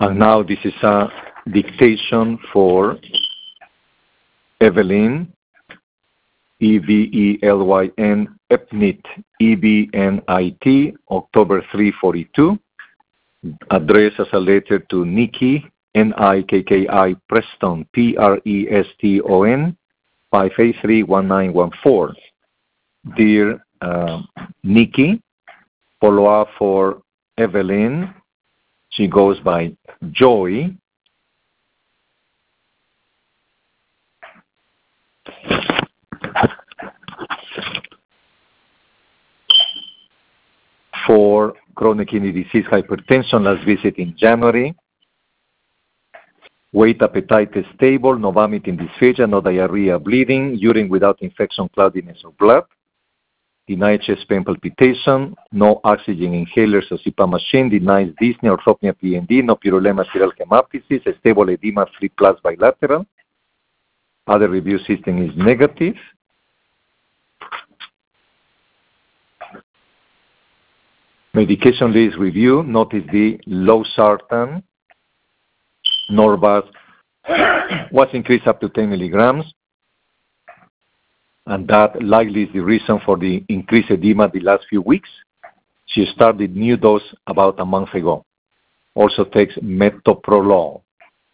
And now this is a dictation for Evelyn, Evelyn, EBNIT, EBNIT, October 342. Addressed as a letter to Nikki, Nikki Preston, Preston, 5831914. Dear Nikki, follow up for Evelyn. She goes by Joy. For chronic kidney disease, hypertension, last visit in January. Weight, appetite is stable, no vomiting, dysphagia, no diarrhea, bleeding, urine without infection, cloudiness of blood. Denied chest pain, palpitation, no oxygen inhalers or CPAP machine, denies dyspnea, orthopnea, PND, no purulema, serial hemoptysis, stable edema, 3 plus bilateral. Other review system is negative. Medication list review, notice the losartan, Norvasc was increased up to 10 milligrams, and that likely is the reason for the increased edema the last few weeks. She started new dose about a month ago. Also takes metoprolol.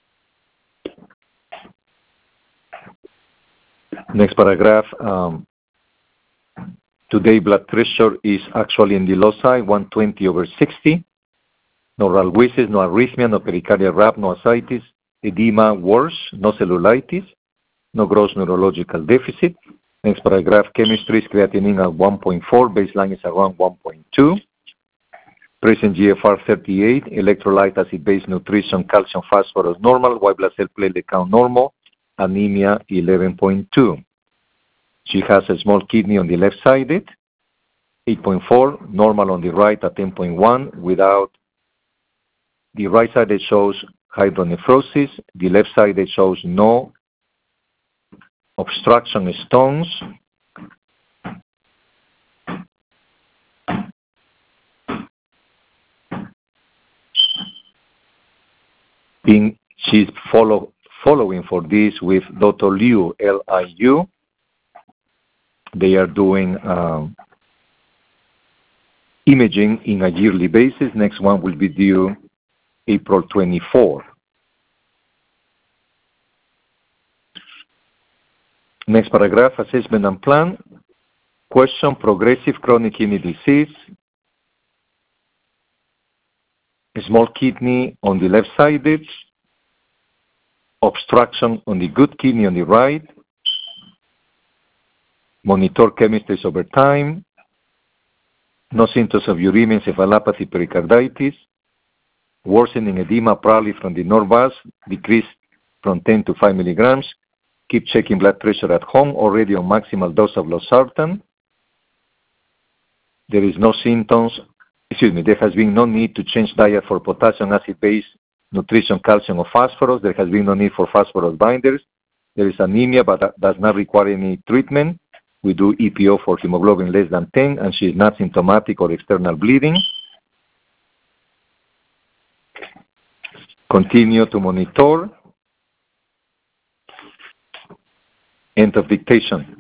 Next paragraph. Today blood pressure is actually in the low side, 120/60. No ralgesis, no arrhythmia, no pericardial rap, no ascites, edema worse, no cellulitis, no gross neurological deficit. Next paragraph, chemistry is creatinine at 1.4, baseline is around 1.2. Present GFR 38, electrolyte acid-base nutrition, calcium, phosphorus normal, white blood cell platelet count normal, anemia 11.2. She has a small kidney on the left-sided, 8.4, normal on the right at 10.1, without the right side that shows hydronephrosis, the left side that shows no obstruction stones. She's following for this with Dr. Liu, Liu. They are doing imaging in a yearly basis. Next one will be due April 24. Next paragraph, assessment and plan. Question, progressive chronic kidney disease. Small kidney on the left-sided. Obstruction on the good kidney on the right. Monitor chemistries over time. No symptoms of uremia, encephalopathy, pericarditis. Worsening edema probably from the Norvasc, decreased from 10 to 5 milligrams. Keep checking blood pressure at home, already on maximal dose of losartan. There is no symptoms, there has been no need to change diet for potassium acid-based nutrition, calcium, or phosphorus. There has been no need for phosphorus binders. There is anemia, but that does not require any treatment. We do EPO for hemoglobin less than 10, and she is not symptomatic or external bleeding. Continue to monitor. End of dictation.